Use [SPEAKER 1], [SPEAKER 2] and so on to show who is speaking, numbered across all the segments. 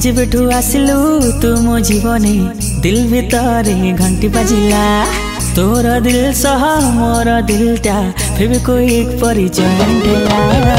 [SPEAKER 1] जेबेठू आसिलु तू मो जीवने दिल भितरे घंटी बाजिला तोर दिल सह मोर दिलटा फेविक्विक परिचय ढेला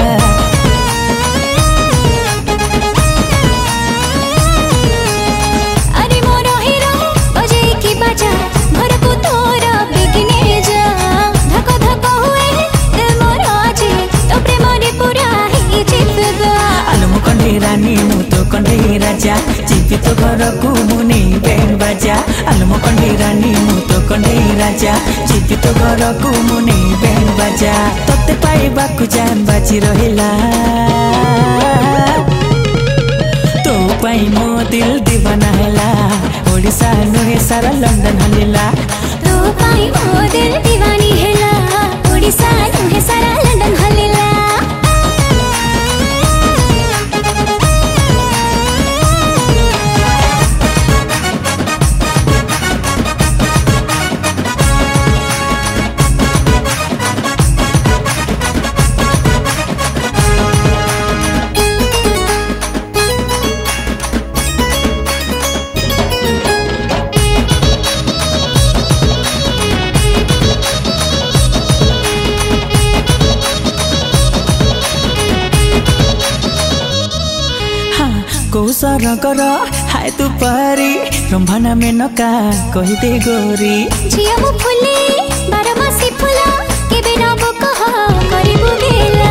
[SPEAKER 1] रानी मु तो कंढे राजा जीवी तो घर को मुने बैंड बाजा आलम कंढे रानी मु तो कंढे राजा जीवी तो घर को मुने बैंड बाजा तोते पाइबा को जान बाजी रहिला तो पाई मो दिल दीवाना हैला ओडिशा नुहे सारा लंदन हलिला
[SPEAKER 2] तो पाई मो दिल दीवानी हैला ओडिशा नुहे सारा लंदन हलिला
[SPEAKER 1] कौशर कर हाय तू पारी रंभना में नका कही दे गोरी
[SPEAKER 2] झिया मु फुले 12 मासी फुला केबे न कह करिबु गेला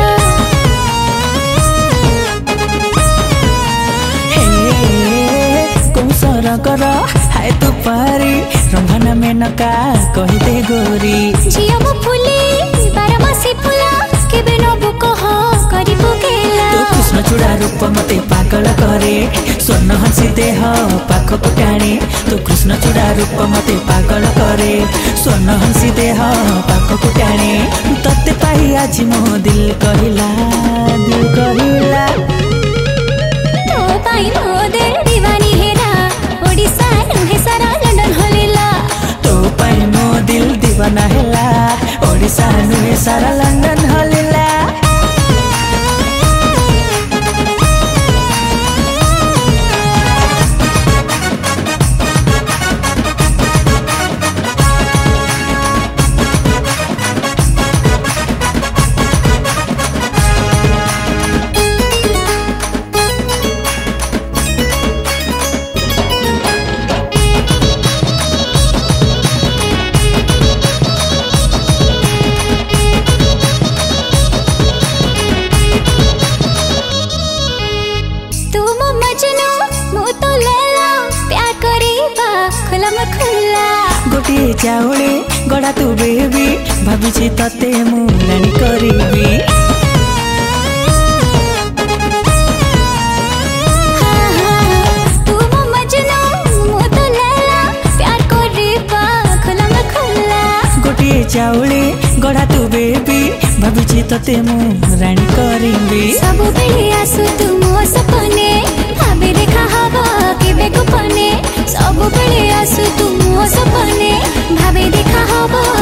[SPEAKER 1] हे कौशर कर हाय तू पारी रंभना में नका कही दे गोरी
[SPEAKER 2] झिया मु फुले 12 मासी फुला केबे न कह करिबु गेला
[SPEAKER 1] तो कृष्ण चूड़ा रूप मते पागल करे स्वर्ण हंसी देह पाख को टाणे तो कृष्ण चूड़ा रूप मते पागल करे स्वर्ण हंसी देह पाख को टाणे तते पाई आज मो दिल कहिला
[SPEAKER 2] तो पाई मो दिल दीवानी हेरा ओडिशा नुहे सारा लंदन हलिला
[SPEAKER 1] तो पाई मो दिल दीवाना हैला ओडिशा नुहे सारा लंदन हलिला गोटे चाउले गड़ा तू बेबी भाभी तते मु रानी करीबी
[SPEAKER 2] तू मो मजनू मु तो लैला प्यार करीबा खुला में खुला
[SPEAKER 1] गोटे चाउले गड़ा तू बेबी भाभी तते मु रानी करीबी
[SPEAKER 2] सब बेले आसु तू मो सपने भाभी देखा हवा केबे गोपने सब बेले आसु तू मो सपने भाभी देखा हवा